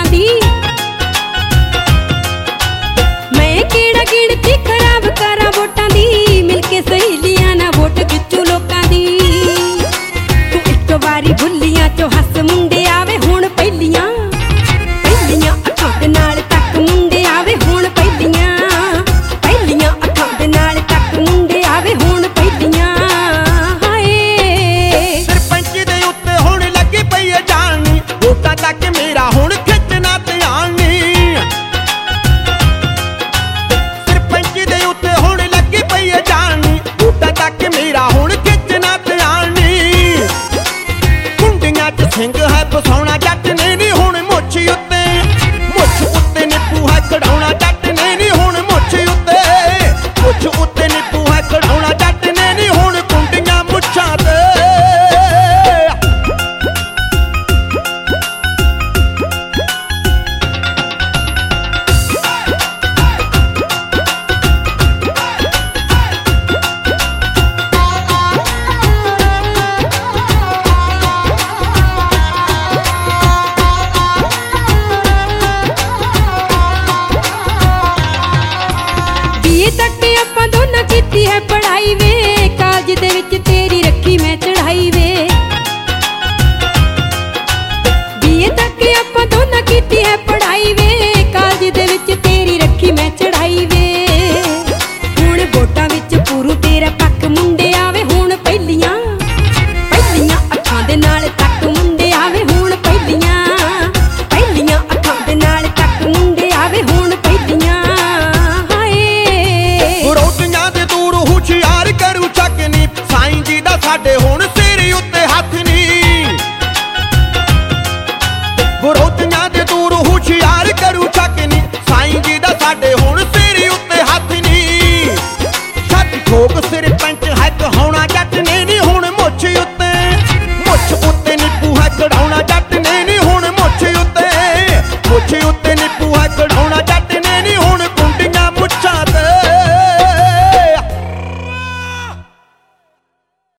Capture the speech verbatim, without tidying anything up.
दी। मैं केड़ा गिणती खराब करा वोटां दी, मिलके सहेलियां ना वोट खिच्चू लोकां दी। तू एक वारी भुल्लियां चो हस मुंडे आवे हुण पहलियां, पहलियां अखां दे नाल तक मुंडे आवे हुण पहलियां, पहलियां अखां दे नाल तक मुंडे आवे हुण पहलियां। हाय सरपंच दे उत्ते हुण लगी पई है जानी, वोटां तक मेरा हुण खिच्चना ध्यान नी। सरपंच दे उत्ते हुण लगी पई है जानी, वोटां तक मेरा हुण खिच्चना ध्यान नी। कुंडियां च सिंह है फसाउणा जट ने नी हुण मुੱਛ उत्ते, मुੱਛ उत्ते निप्पू है खड़ाउणा जट ने नी हुण मुੱਛ उत्ते, मुੱਛ उत्ते निप्पू है खड़ाउणा जट ने नी हुण कुंडियां मुੱਛਾਂ ते। बीए तक आपां दोनां कीती है पढ़ाई वे, कालज दे विच तेरी रखी मैं चढ़ाई वे। बीए तक आपां दोनां कीती है पढ़ाई वे, कालज दे विच तेरी रखी मैं चढ़ाई वे। हुण वोटां विच पूरू तेरा पक्क मुंडे आवे हुण पहलियां, पहलियां अखां दे नाल तक मुंडे आवे हुण पहलियां, पहलियां अखां दे नाल तक मुंडे आवे हुण पहलियां। रोटियां दे दूर हुशियार करू चकनी, साईं जी दा साडे हुण